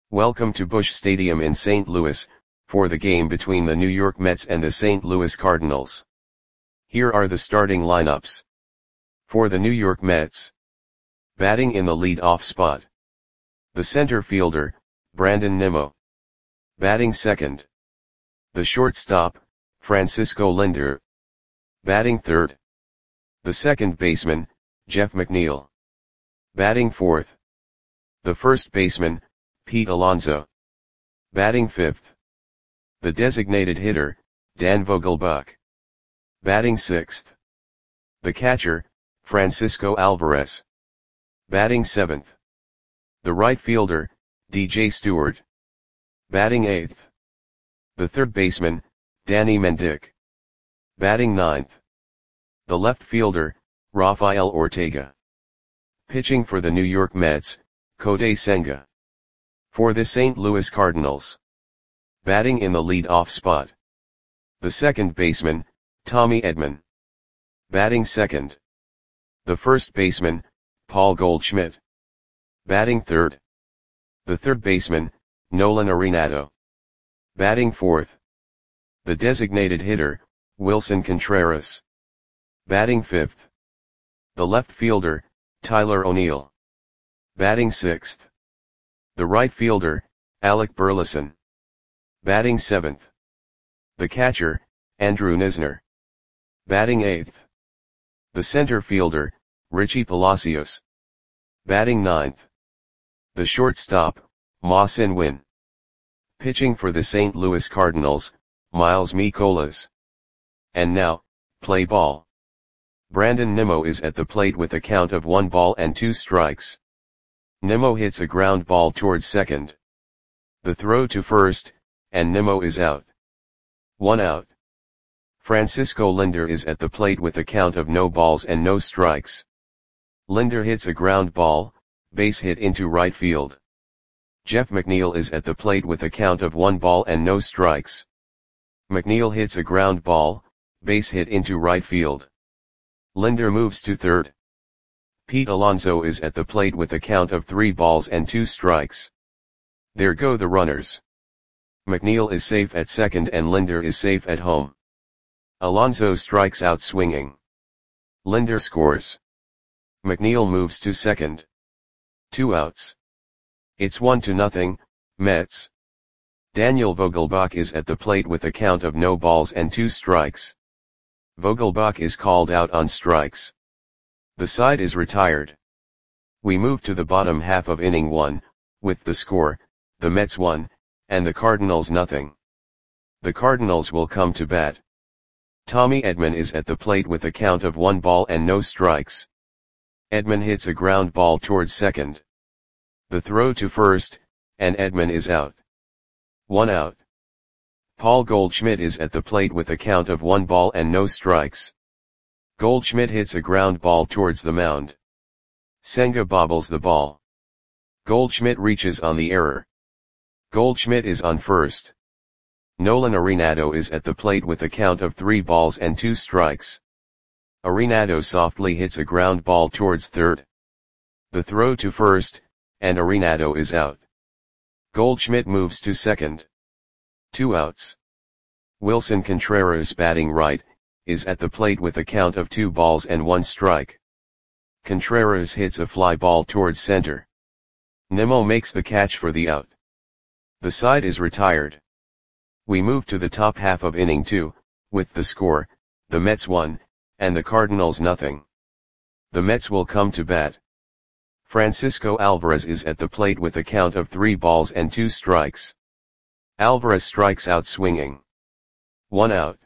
Welcome to Busch Stadium in St. Louis, for the game between the New York Mets and the St. Louis Cardinals. Here are the starting lineups. For the New York Mets. Batting in the lead-off spot. The center fielder, Brandon Nimmo. Batting second. The shortstop, Francisco Lindor. Batting third. The second baseman, Jeff McNeil. Batting fourth. The first baseman, Pete Alonso. Batting fifth. The designated hitter, Dan Vogelbach. Batting sixth. The catcher, Francisco Alvarez. Batting seventh. The right fielder, DJ Stewart. Batting eighth. The third baseman, Danny Mendick. Batting ninth. The left fielder, Rafael Ortega. Pitching for the New York Mets, Kodai Senga. For the St. Louis Cardinals. Batting in the lead-off spot. The second baseman, Tommy Edman. Batting second. The first baseman, Paul Goldschmidt. Batting third. The third baseman, Nolan Arenado. Batting fourth. The designated hitter, Wilson Contreras. Batting fifth. The left fielder, Tyler O'Neill. Batting sixth. The right fielder, Alec Burleson. Batting seventh. The catcher, Andrew Knizner. Batting eighth. The center fielder, Richie Palacios. Batting ninth. The shortstop, Ma-Sin Win. Pitching for the St. Louis Cardinals, Miles Mikolas. And now, play ball. Brandon Nimmo is at the plate with a count of 1 ball and 2 strikes. Nimmo hits a ground ball towards second. The throw to first, and Nimmo is out. 1 out. Francisco Lindor is at the plate with a count of no balls and no strikes. Lindor hits a ground ball, base hit into right field. Jeff McNeil is at the plate with a count of 1 ball and no strikes. McNeil hits a ground ball, base hit into right field. Lindor moves to third. Pete Alonso is at the plate with a count of 3 balls and 2 strikes. There go the runners. McNeil is safe at second and Lindor is safe at home. Alonso strikes out swinging. Lindor scores. McNeil moves to second. 2 outs. It's 1-0, Mets. Daniel Vogelbach is at the plate with a count of no balls and 2 strikes. Vogelbach is called out on strikes. The side is retired. We move to the bottom half of inning 1, with the score, the Mets 1, and the Cardinals 0. The Cardinals will come to bat. Tommy Edman is at the plate with a count of 1 ball and no strikes. Edman hits a ground ball towards second. The throw to first, and Edman is out. 1 out. Paul Goldschmidt is at the plate with a count of 1 ball and no strikes. Goldschmidt hits a ground ball towards the mound. Senga bobbles the ball. Goldschmidt reaches on the error. Goldschmidt is on first. Nolan Arenado is at the plate with a count of 3 balls and 2 strikes. Arenado softly hits a ground ball towards third. The throw to first, and Arenado is out. Goldschmidt moves to second. 2 outs. Wilson Contreras, batting right, is at the plate with a count of 2 balls and 1 strike. Contreras hits a fly ball towards center. Nimmo makes the catch for the out. The side is retired. We move to the top half of inning 2, with the score, the Mets 1, and the Cardinals 0. The Mets will come to bat. Francisco Alvarez is at the plate with a count of 3 balls and 2 strikes. Alvarez strikes out swinging. 1 out.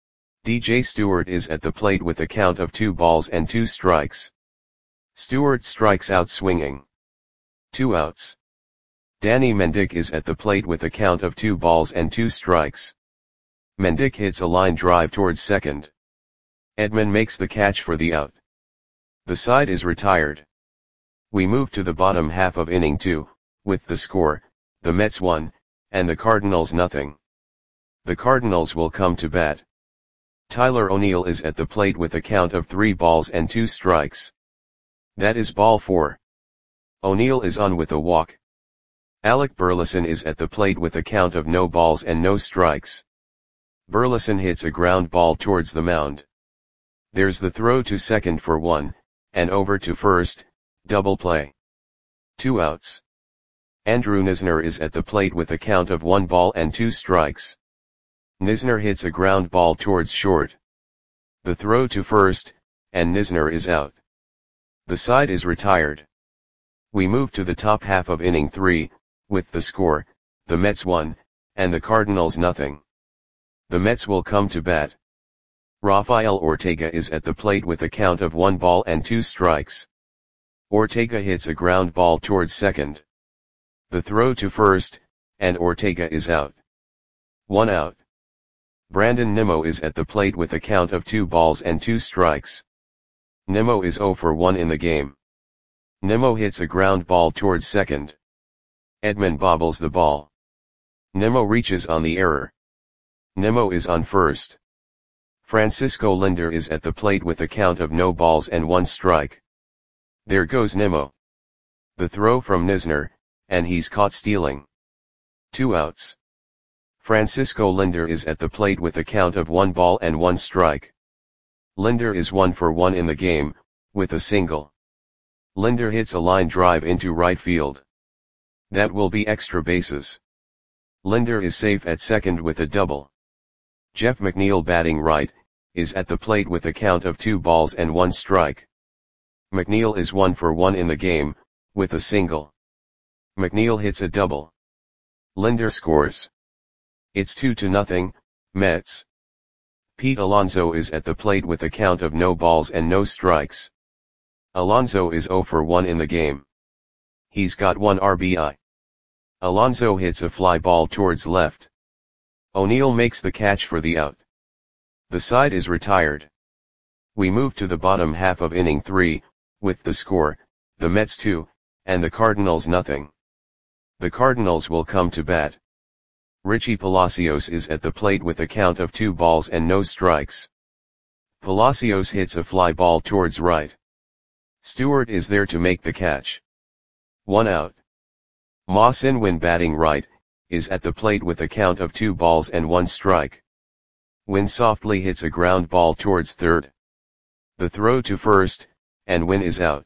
DJ Stewart is at the plate with a count of 2 balls and 2 strikes. Stewart strikes out swinging. 2 outs. Danny Mendick is at the plate with a count of 2 balls and 2 strikes. Mendick hits a line drive towards second. Edman makes the catch for the out. The side is retired. We move to the bottom half of inning 2, with the score, the Mets 1, and the Cardinals 0. The Cardinals will come to bat. Tyler O'Neill is at the plate with a count of 3 balls and 2 strikes. That is ball 4. O'Neill is on with a walk. Alec Burleson is at the plate with a count of no balls and no strikes. Burleson hits a ground ball towards the mound. There's the throw to second for 1, and over to first, double play. 2 outs. Andrew Knizner is at the plate with a count of 1 ball and 2 strikes. Knizner hits a ground ball towards short. The throw to first, and Knizner is out. The side is retired. We move to the top half of inning 3, with the score, the Mets 1, and the Cardinals nothing. The Mets will come to bat. Rafael Ortega is at the plate with a count of 1 ball and 2 strikes. Ortega hits a ground ball towards second. The throw to first, and Ortega is out. 1 out. Brandon Nimmo is at the plate with a count of 2 balls and 2 strikes. Nimmo is 0 for 1 in the game. Nimmo hits a ground ball towards second. Edman bobbles the ball. Nimmo reaches on the error. Nimmo is on first. Francisco Lindor is at the plate with a count of no balls and 1 strike. There goes Nimmo. The throw from Knizner, and he's caught stealing. 2 outs. Francisco Lindor is at the plate with a count of 1 ball and 1 strike. Lindor is 1 for 1 in the game, with a single. Lindor hits a line drive into right field. That will be extra bases. Lindor is safe at second with a double. Jeff McNeil batting right, is at the plate with a count of 2 balls and 1 strike. McNeil is 1 for 1 in the game, with a single. McNeil hits a double. Lindor scores. It's 2-0, Mets. Pete Alonso is at the plate with a count of no balls and no strikes. Alonso is 0 for 1 in the game. He's got 1 RBI. Alonso hits a fly ball towards left. O'Neill makes the catch for the out. The side is retired. We move to the bottom half of inning 3, with the score, the Mets 2, and the Cardinals nothing. The Cardinals will come to bat. Richie Palacios is at the plate with a count of 2 balls and no strikes. Palacios hits a fly ball towards right. Stewart is there to make the catch. 1 out. Ma Sin-Win batting right, is at the plate with a count of 2 balls and 1 strike. Win softly hits a ground ball towards third. The throw to first, and Win is out.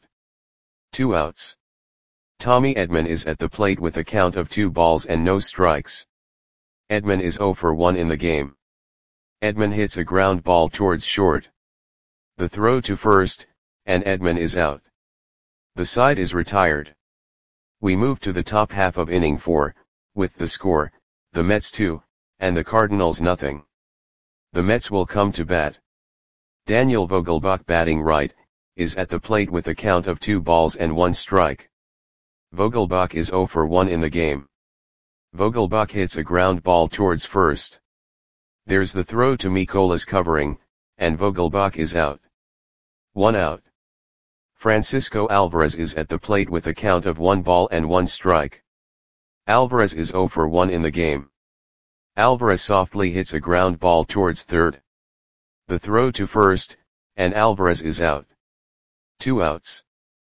2 outs. Tommy Edman is at the plate with a count of 2 balls and no strikes. Edman is 0 for 1 in the game. Edman hits a ground ball towards short. The throw to first, and Edman is out. The side is retired. We move to the top half of inning 4, with the score, the Mets 2, and the Cardinals nothing. The Mets will come to bat. Daniel Vogelbach batting right, is at the plate with a count of 2 balls and 1 strike. Vogelbach is 0 for 1 in the game. Vogelbach hits a ground ball towards first. There's the throw to Mikolas covering, and Vogelbach is out. 1 out. Francisco Alvarez is at the plate with a count of 1 ball and 1 strike. Alvarez is 0 for 1 in the game. Alvarez softly hits a ground ball towards third. The throw to first, and Alvarez is out. 2 outs.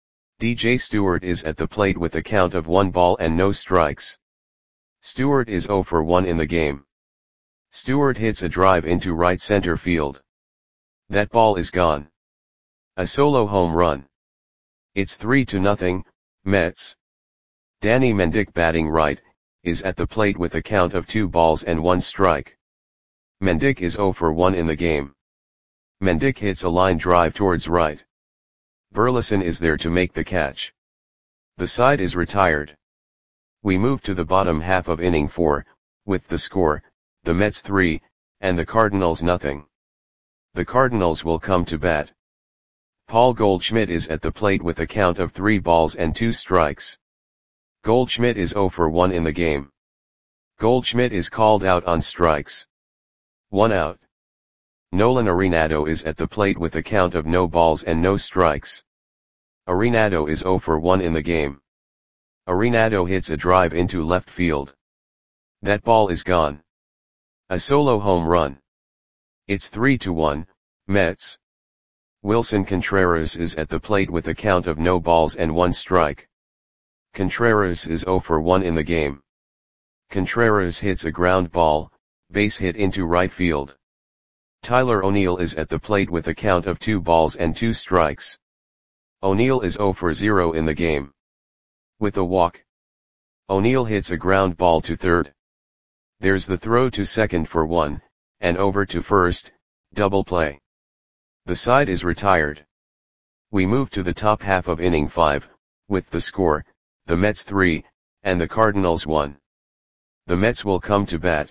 DJ Stewart is at the plate with a count of 1 ball and no strikes. Stewart is 0 for 1 in the game. Stewart hits a drive into right center field. That ball is gone. A solo home run. It's 3-0, Mets. Danny Mendick batting right, is at the plate with a count of 2 balls and 1 strike. Mendick is 0 for 1 in the game. Mendick hits a line drive towards right. Burleson is there to make the catch. The side is retired. We move to the bottom half of inning 4, with the score, the Mets 3, and the Cardinals nothing. The Cardinals will come to bat. Paul Goldschmidt is at the plate with a count of 3 balls and 2 strikes. Goldschmidt is 0 for 1 in the game. Goldschmidt is called out on strikes. 1 out. Nolan Arenado is at the plate with a count of no balls and no strikes. Arenado is 0 for 1 in the game. Arenado hits a drive into left field. That ball is gone. A solo home run. It's 3-1, Mets. Wilson Contreras is at the plate with a count of no balls and 1 strike. Contreras is 0 for 1 in the game. Contreras hits a ground ball, base hit into right field. Tyler O'Neill is at the plate with a count of 2 balls and 2 strikes. O'Neill is 0 for 0 in the game. With a walk, O'Neill hits a ground ball to third. There's the throw to second for 1, and over to first, double play. The side is retired. We move to the top half of inning 5, with the score, the Mets 3, and the Cardinals 1. The Mets will come to bat.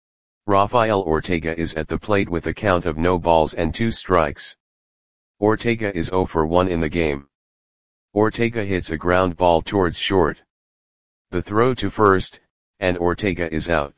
Rafael Ortega is at the plate with a count of no balls and 2 strikes. Ortega is 0 for 1 in the game. Ortega hits a ground ball towards short. The throw to first, and Ortega is out.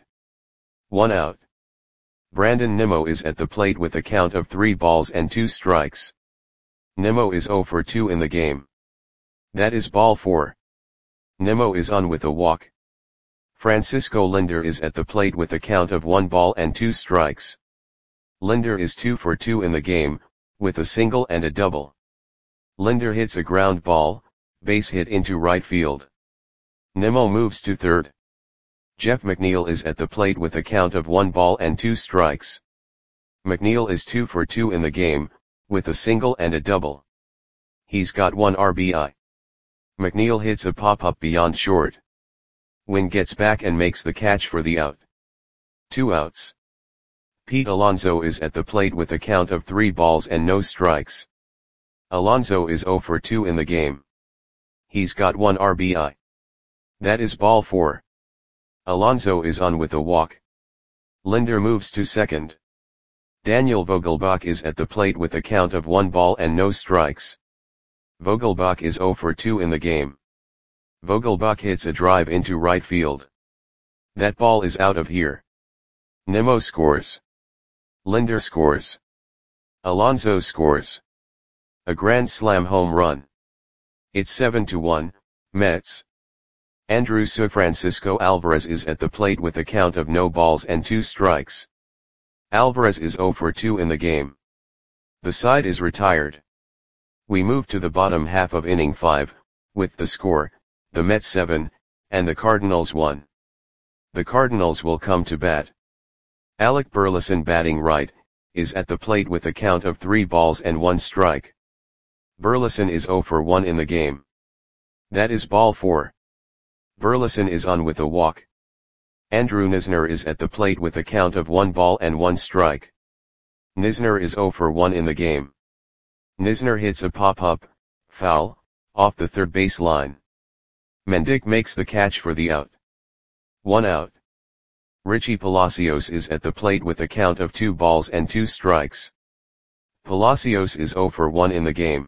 1 out. Brandon Nimmo is at the plate with a count of 3 balls and 2 strikes. Nimmo is 0 for 2 in the game. That is ball 4. Nimmo is on with a walk. Francisco Lindor is at the plate with a count of 1 ball and 2 strikes. Lindor is 2 for 2 in the game, with a single and a double. Lindor hits a ground ball, base hit into right field. Nimmo moves to third. Jeff McNeil is at the plate with a count of 1 ball and 2 strikes. McNeil is 2 for 2 in the game, with a single and a double. He's got 1 RBI. McNeil hits a pop-up beyond short. Wynn gets back and makes the catch for the out. 2 outs. Pete Alonso is at the plate with a count of 3 balls and no strikes. Alonso is 0 for 2 in the game. He's got 1 RBI. That is ball 4. Alonso is on with a walk. Lindor moves to second. Daniel Vogelbach is at the plate with a count of 1 ball and no strikes. Vogelbach is 0 for 2 in the game. Vogelbach hits a drive into right field. That ball is out of here. Nimmo scores. Lindor scores. Alonso scores. A grand slam home run. It's 7-1, Mets. Andrewsy Francisco Alvarez is at the plate with a count of no balls and 2 strikes. Alvarez is 0 for 2 in the game. The side is retired. We move to the bottom half of inning 5, with the score, the Mets 7, and the Cardinals 1. The Cardinals will come to bat. Alec Burleson, batting right, is at the plate with a count of 3 balls and 1 strike. Burleson is 0 for 1 in the game. That is ball 4. Burleson is on with a walk. Andrew Knizner is at the plate with a count of 1 ball and 1 strike. Knizner is 0 for 1 in the game. Knizner hits a pop-up, foul, off the third base line. Mendick makes the catch for the out. 1 out. Richie Palacios is at the plate with a count of 2 balls and 2 strikes. Palacios is 0 for 1 in the game.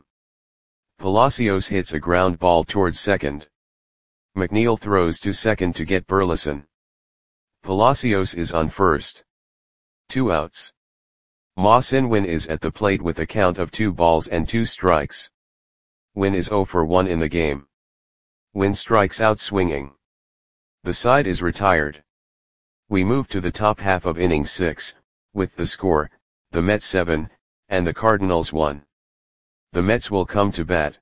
Palacios hits a ground ball towards second. McNeil throws to second to get Burleson. Palacios is on first. 2 outs. Ma-Sin Win is at the plate with a count of 2 balls and 2 strikes. Win is 0 for 1 in the game. Win strikes out swinging. The side is retired. We move to the top half of inning 6, with the score, the Mets 7, and the Cardinals 1. The Mets will come to bat.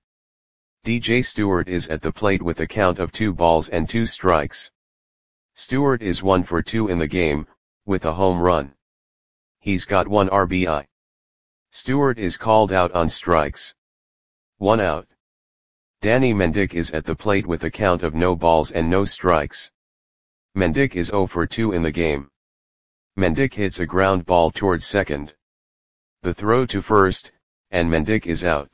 DJ Stewart is at the plate with a count of 2 balls and 2 strikes. Stewart is 1 for 2 in the game, with a home run. He's got 1 RBI. Stewart is called out on strikes. 1 out. Danny Mendick is at the plate with a count of no balls and no strikes. Mendick is 0 for 2 in the game. Mendick hits a ground ball towards second. The throw to first, and Mendick is out.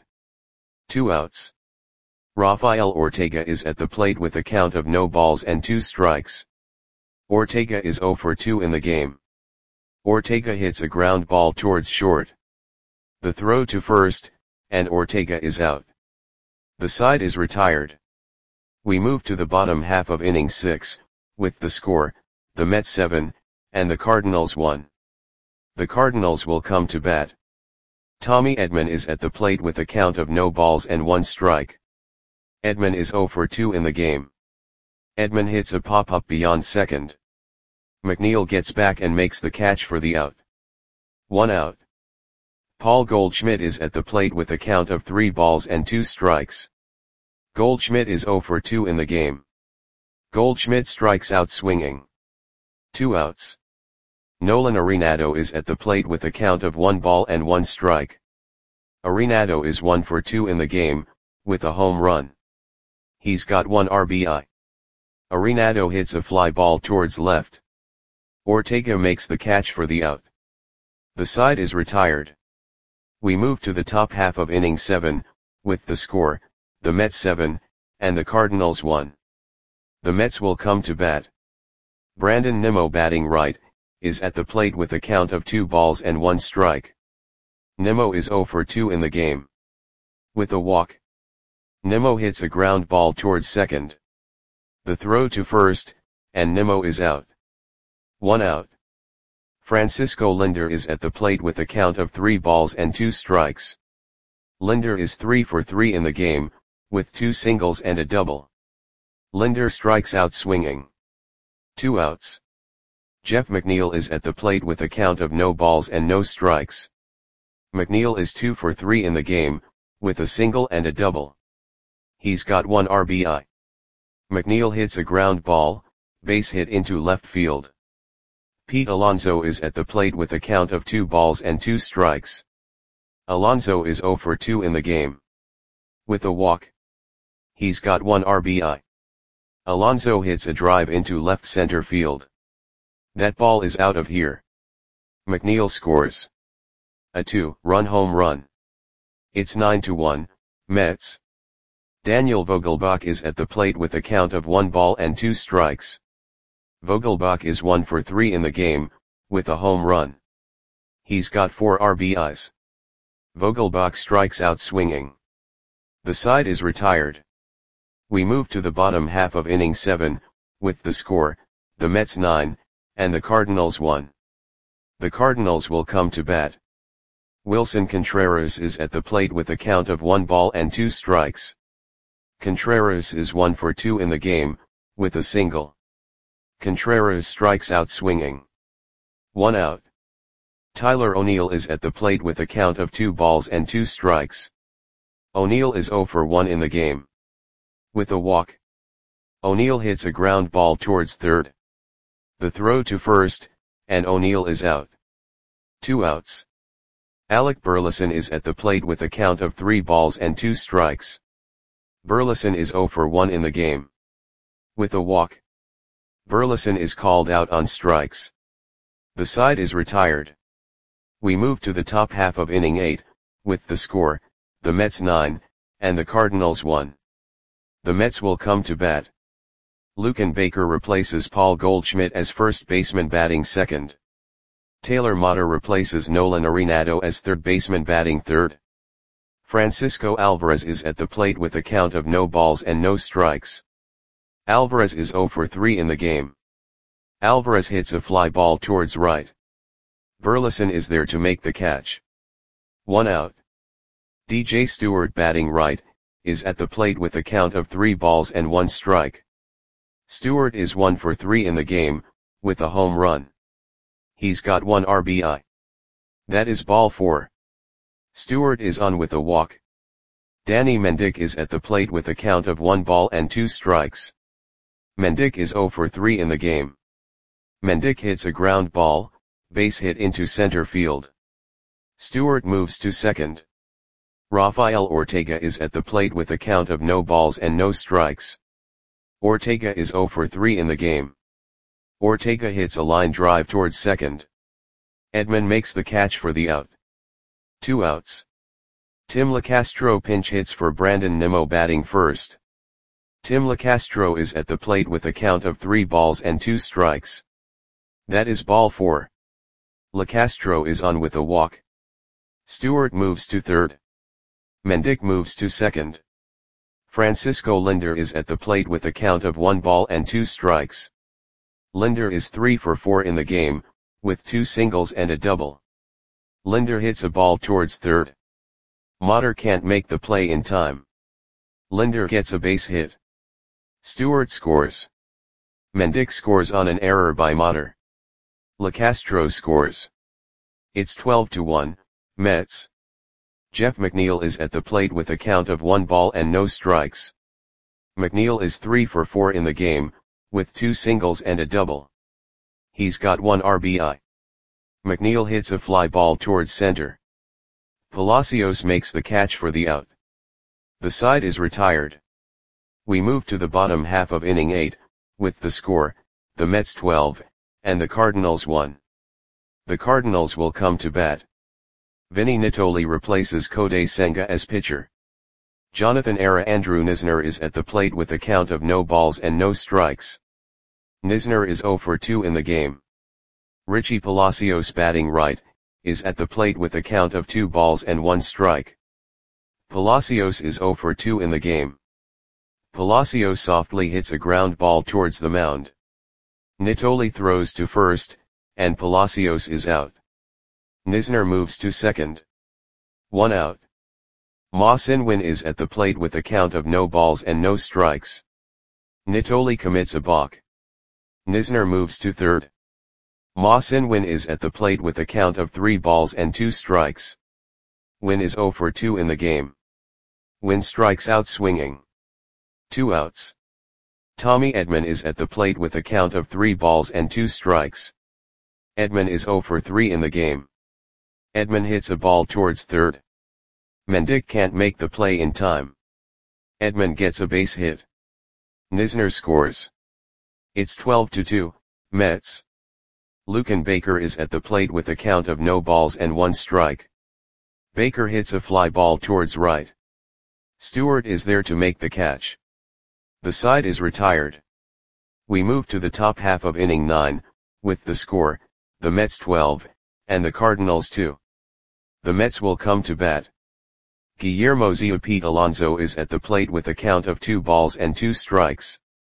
2 outs. Rafael Ortega is at the plate with a count of no balls and 2 strikes. Ortega is 0 for 2 in the game. Ortega hits a ground ball towards short. The throw to first, and Ortega is out. The side is retired. We move to the bottom half of inning 6, with the score, the Mets 7, and the Cardinals 1. The Cardinals will come to bat. Tommy Edman is at the plate with a count of no balls and 1 strike. Edman is 0 for 2 in the game. Edman hits a pop-up beyond second. McNeil gets back and makes the catch for the out. 1 out. Paul Goldschmidt is at the plate with a count of 3 balls and 2 strikes. Goldschmidt is 0 for 2 in the game. Goldschmidt strikes out swinging. 2 outs. Nolan Arenado is at the plate with a count of 1 ball and 1 strike. Arenado is 1 for 2 in the game, with a home run. He's got 1 RBI. Arenado hits a fly ball towards left. Ortega makes the catch for the out. The side is retired. We move to the top half of inning 7, with the score, the Mets 7, and the Cardinals 1. The Mets will come to bat. Brandon Nimmo, batting right, is at the plate with a count of 2 balls and 1 strike. Nimmo is 0 for 2 in the game. With a walk. Nimmo hits a ground ball towards second. The throw to first, and Nimmo is out. 1 out. Francisco Lindor is at the plate with a count of 3 balls and 2 strikes. Lindor is 3 for 3 in the game, with 2 singles and a double. Lindor strikes out swinging. 2 outs. Jeff McNeil is at the plate with a count of no balls and no strikes. McNeil is 2 for 3 in the game, with a single and a double. He's got 1 RBI. McNeil hits a ground ball, base hit into left field. Pete Alonso is at the plate with a count of 2 balls and 2 strikes. Alonso is 0 for 2 in the game. With a walk. He's got 1 RBI. Alonso hits a drive into left center field. That ball is out of here. McNeil scores a 2-run home run. It's 9-1, Mets. Daniel Vogelbach is at the plate with a count of 1 ball and 2 strikes. Vogelbach is 1 for 3 in the game, with a home run. He's got 4 RBIs. Vogelbach strikes out swinging. The side is retired. We move to the bottom half of inning 7, with the score, the Mets 9, and the Cardinals 1. The Cardinals will come to bat. Wilson Contreras is at the plate with a count of 1 ball and 2 strikes. Contreras is 1 for 2 in the game, with a single. Contreras strikes out swinging. 1 out. Tyler O'Neill is at the plate with a count of 2 balls and 2 strikes. O'Neill is 0 for 1 in the game. With a walk. O'Neill hits a ground ball towards third. The throw to first, and O'Neill is out. 2 outs. Alec Burleson is at the plate with a count of 3 balls and 2 strikes. Burleson is 0 for 1 in the game. With a walk. Burleson is called out on strikes. The side is retired. We move to the top half of inning 8, with the score, the Mets 9, and the Cardinals 1. The Mets will come to bat. Luken Baker replaces Paul Goldschmidt as first baseman, batting second. Taylor Motter replaces Nolan Arenado as third baseman, batting third. Francisco Alvarez is at the plate with a count of no balls and no strikes. Alvarez is 0 for 3 in the game. Alvarez hits a fly ball towards right. Burleson is there to make the catch. 1 out. DJ Stewart, batting right, is at the plate with a count of 3 balls and 1 strike. Stewart is 1 for 3 in the game, with a home run. He's got 1 RBI. That is ball 4. Stewart is on with a walk. Danny Mendick is at the plate with a count of 1 ball and 2 strikes. Mendick is 0 for 3 in the game. Mendick hits a ground ball, base hit into center field. Stewart moves to second. Rafael Ortega is at the plate with a count of no balls and no strikes. Ortega is 0 for 3 in the game. Ortega hits a line drive towards second. Edman makes the catch for the out. 2 outs. Tim Locastro pinch hits for Brandon Nimmo, batting first. Tim Locastro is at the plate with a count of 3 balls and 2 strikes. That is ball 4. Locastro is on with a walk. Stewart moves to third. Mendick moves to second. Francisco Lindor is at the plate with a count of 1 ball and 2 strikes. Lindor is 3 for 4 in the game, with 2 singles and a double. Lindor hits a ball towards third. Motter can't make the play in time. Lindor gets a base hit. Stewart scores. Mendick scores on an error by Motter. Locastro scores. It's 12-1, Mets. Jeff McNeil is at the plate with a count of 1 ball and no strikes. McNeil is 3 for 4 in the game, with 2 singles and a double. He's got 1 RBI. McNeil hits a fly ball towards center. Palacios makes the catch for the out. The side is retired. We move to the bottom half of inning 8, with the score, the Mets 12, and the Cardinals 1. The Cardinals will come to bat. Vinny Nittoli replaces Kodai Senga as pitcher. Jonathan-era Andrew Knizner is at the plate with a count of no balls and no strikes. Knizner is 0 for 2 in the game. Richie Palacios, batting right, is at the plate with a count of 2 balls and 1 strike. Palacios is 0 for 2 in the game. Palacios softly hits a ground ball towards the mound. Nittoli throws to first, and Palacios is out. Knizner moves to second. 1 out. Ma Sin-win is at the plate with a count of no balls and no strikes. Nittoli commits a balk. Knizner moves to third. Ma Sin-win is at the plate with a count of 3 balls and 2 strikes. Win is 0 for 2 in the game. Win strikes out swinging. 2 outs. Tommy Edman is at the plate with a count of 3 balls and 2 strikes. Edman is 0 for 3 in the game. Edman hits a ball towards third. Mendick can't make the play in time. Edman gets a base hit. Knizner scores. It's 12-2, Mets. Luken Baker is at the plate with a count of no balls and 1 strike. Baker hits a fly ball towards right. Stewart is there to make the catch. The side is retired. We move to the top half of inning 9, with the score, the Mets 12, and the Cardinals 2. The Mets will come to bat. Guillermo Zio Pete Alonso is at the plate with a count of 2 balls and 2 strikes.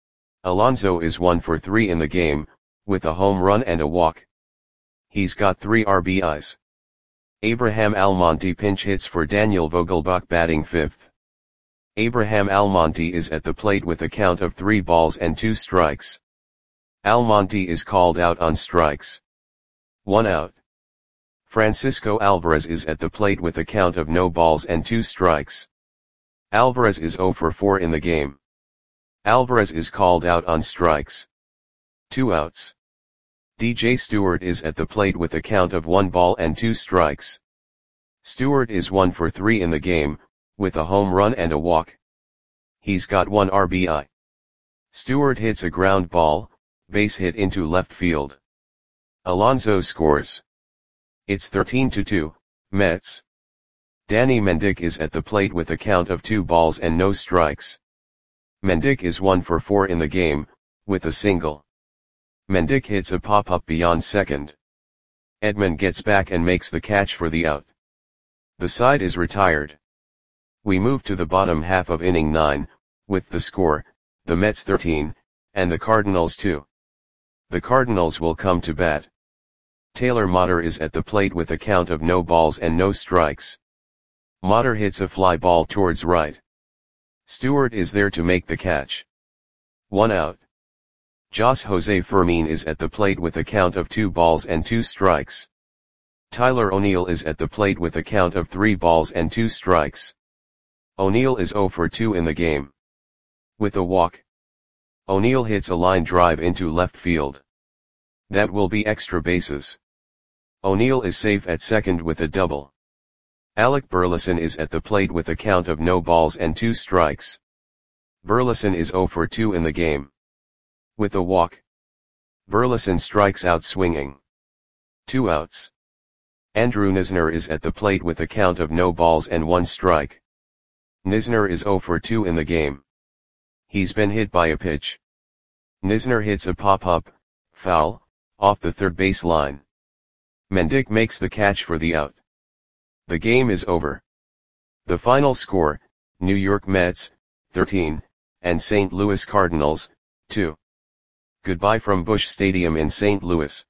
Alonso is 1 for 3 in the game, with a home run and a walk. He's got 3 RBIs. Abraham Almonte pinch hits for Daniel Vogelbach, batting 5th. Abraham Almonte is at the plate with a count of 3 balls and 2 strikes. Almonte is called out on strikes. 1 out. Francisco Alvarez is at the plate with a count of no balls and 2 strikes. Alvarez is 0 for 4 in the game. Alvarez is called out on strikes. 2 outs. DJ Stewart is at the plate with a count of 1 ball and 2 strikes. Stewart is 1 for 3 in the game, with a home run and a walk. He's got 1 RBI. Stewart hits a ground ball, base hit into left field. Alonso scores. It's 13-2, Mets. Danny Mendick is at the plate with a count of 2 balls and no strikes. Mendick is 1 for 4 in the game, with a single. Mendick hits a pop-up beyond second. Edman gets back and makes the catch for the out. The side is retired. We move to the bottom half of inning 9, with the score, the Mets 13, and the Cardinals 2. The Cardinals will come to bat. Taylor Motter is at the plate with a count of no balls and no strikes. Motter hits a fly ball towards right. Stewart is there to make the catch. 1 out. Jos Jose Fermin is at the plate with a count of 2 balls and 2 strikes. Tyler O'Neill is at the plate with a count of 3 balls and 2 strikes. O'Neill is 0 for 2 in the game. With a walk. O'Neill hits a line drive into left field. That will be extra bases. O'Neill is safe at second with a double. Alec Burleson is at the plate with a count of no balls and 2 strikes. Burleson is 0 for 2 in the game. With a walk. Burleson strikes out swinging. 2 outs. Andrew Knizner is at the plate with a count of no balls and 1 strike. Knizner is 0 for 2 in the game. He's been hit by a pitch. Knizner hits a pop-up, foul, off the third base line. Mendick makes the catch for the out. The game is over. The final score, New York Mets, 13, and St. Louis Cardinals, 2. Goodbye from Busch Stadium in St. Louis.